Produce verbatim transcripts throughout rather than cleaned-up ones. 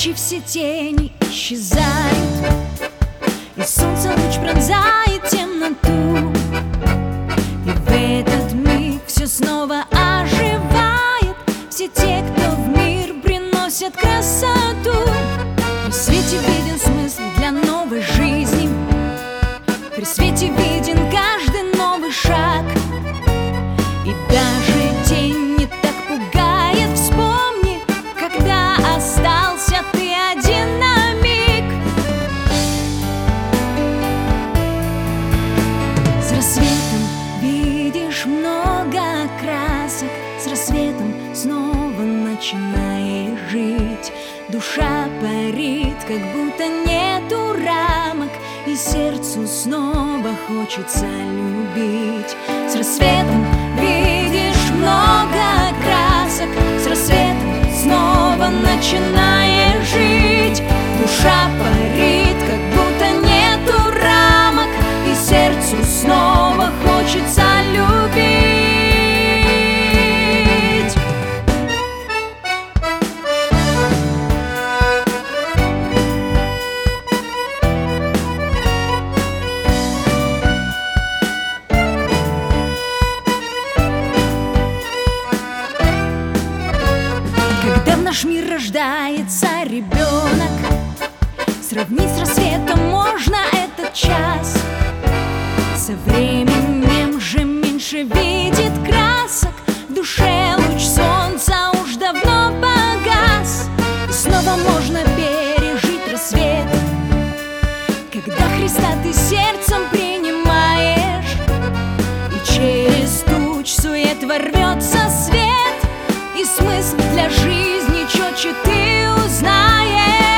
ночи все тени исчезают, и солнце луч пронзает темноту. И в этот миг все снова оживает. Все те, кто в мир приносят красоту. При свете виден смысл для новой жизни. При свете виден каждый новый шаг. И даже тень не так пугает. Вспомни, когда остался ты один на миг. С рассветом видишь много красок. С рассветом снова начинаешь жить. Душа парит, как будто нету рамок, и сердцу снова хочется любить. С рассветом видишь много красок. С рассветом снова начинаешь жить. Душа парит, как будто нету рамок, и сердцу снова хочется любить. Когда в наш мир рождается ребенок, сравнить с рассветом можно этот час. Со временем же меньше видит красок. В душе луч солнца уж давно погас. И снова можно пережить рассвет, когда Христа ты сердцем принимаешь, и через туч сует ворвется свет. И смысл для жизни четче ты узнаешь.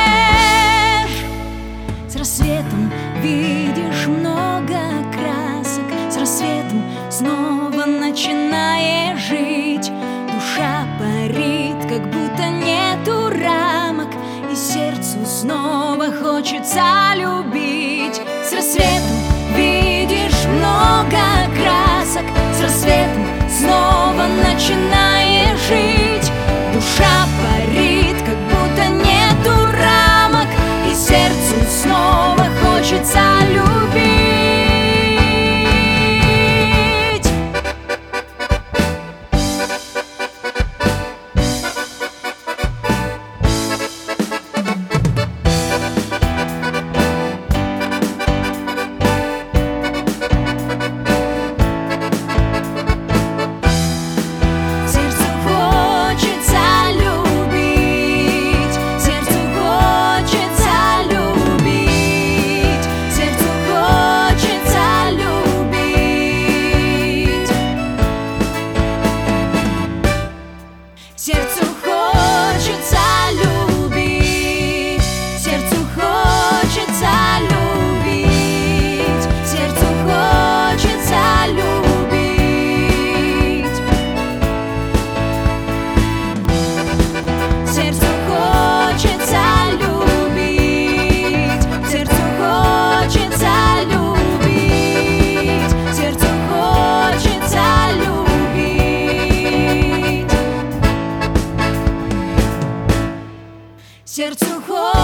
С рассветом видишь много красок. С рассветом снова начинаешь жить. Душа парит, как будто нету рамок, и сердцу снова хочется любить. С рассветом видишь много красок. С рассветом снова начинаешь жить. Душа парит, как будто нету рамок, и сердцу снова хочется любить. Сердцу хочется любить, сердцу хочется любить, сердцу хочется любить, сердцу хочется любить, сердцу хочется любить, сердцу хочется любить. Сердцу хочется